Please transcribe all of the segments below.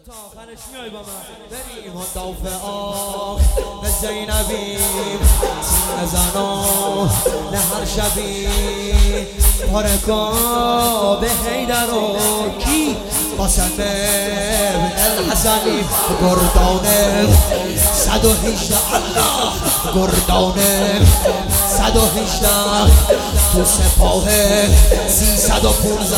تا آخرش میای با من بریم مدافعا به زینبیم سینه زنان نه هر شبی پارکا به حیدر و کی قاسم ابن الحسنی گردانه 118 الله گردانه 118 تو سپاه 315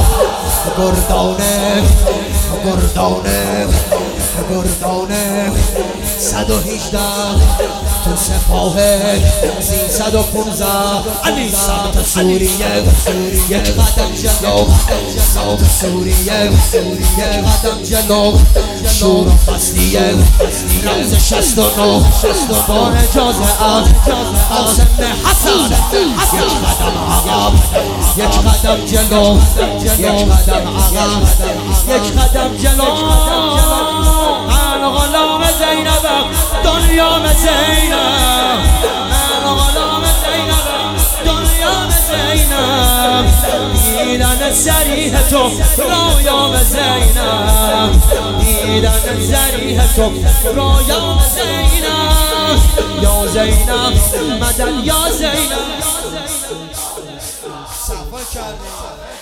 گردانه گردانه گردانه 118 تو سپاه 315 علی سمت سوریه یک قدم جلو سمت سوریه یک قدم جلو شور و فصلیه رمز 69 بار اجازه قاسم حسن یک قدم عقب یک قدم جلو یک قدم عقب یک قدم جلو من غلام زینبم دنیا زینب من غلام زینبم دنیا زینب دیدن صریح تو رویا زینب دیدن صریح تو رویا زینب یا زینب مدد یا زینب صفا کردیم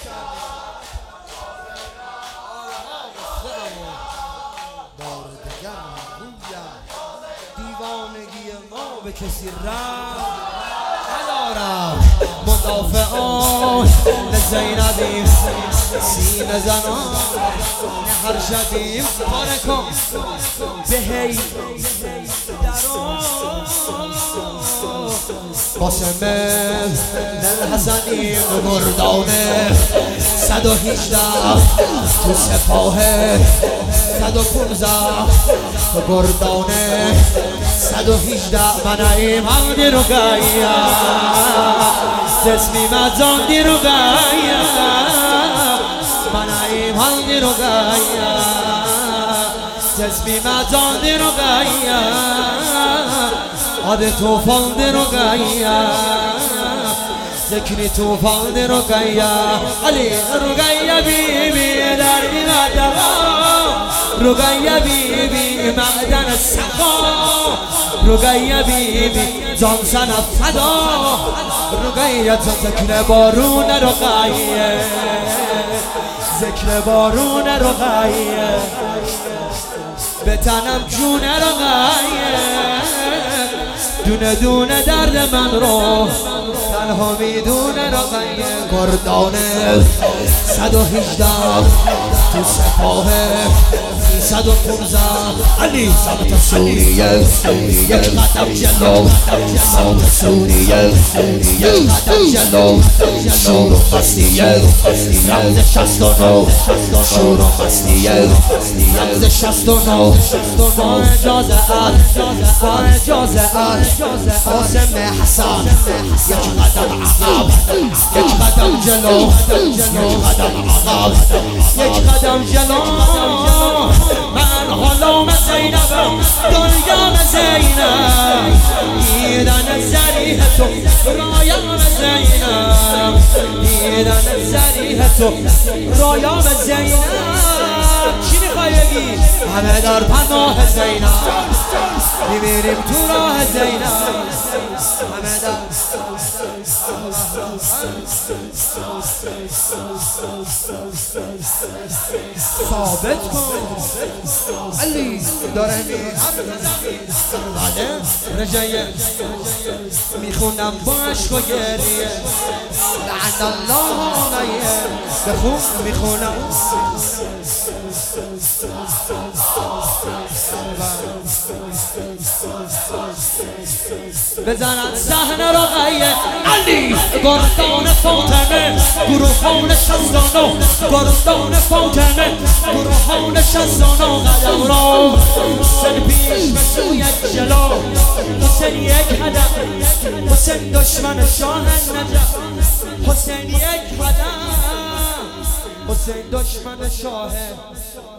دیوانگی ما به کسی رحم ندارم مدافعان زینبیم سینه زنان هر شبیم پارکا به حیدر قاسم الحسنی گردانه 118 تو سپاه 115 گردانه 118 منعیم حمدی رو گایا تسمی مزاندی رو گایا منعیم حمدی رو گایا تسمی مزاندی رو گایا آده توفان دی رو گایا ذکری توفان دی رو گایا علی رو گایا بی بی در دیمت رقیه بی بی معدن سقا رقیه بی بی جان سن فدا رقیه ذکر بارون رقیه ذکر بارون رقیه به تنم جون رقیه دونه دونه درد من رو تنها میدونه رقیه گردانه 118 تو سپاه 315 علی سمت سوریه یک قدم جلو سمت سوریه یک قدم جلو شور و فصلیه رمز 69 شور و فصلیه رمز 69 با اجازه با اجازه قاسم حسن یک قدم عقب یک قدم جلو یک قدم عقب یک قدم جلو من غلام زینبم دنیا زینب دیدن صریح تو رایام زینب دیدن صریح تو رایام زینب چی میخوای بگی؟ همه در پناه زینب میمیریم تو راه زینب همه در ثابت کن علی داره رجایه میخونم با عشق و گریه لعن الله علیه بخون میخونم بزنن صحنه رقیه علی گردان فاطمه گروهان 69 گردان فاطمه گروهان 69 قدم را حسین پیش به سوی جلو حسین یک قدم حسین دشمن شاه نجف حسین یک قدم حسین دشمن شاه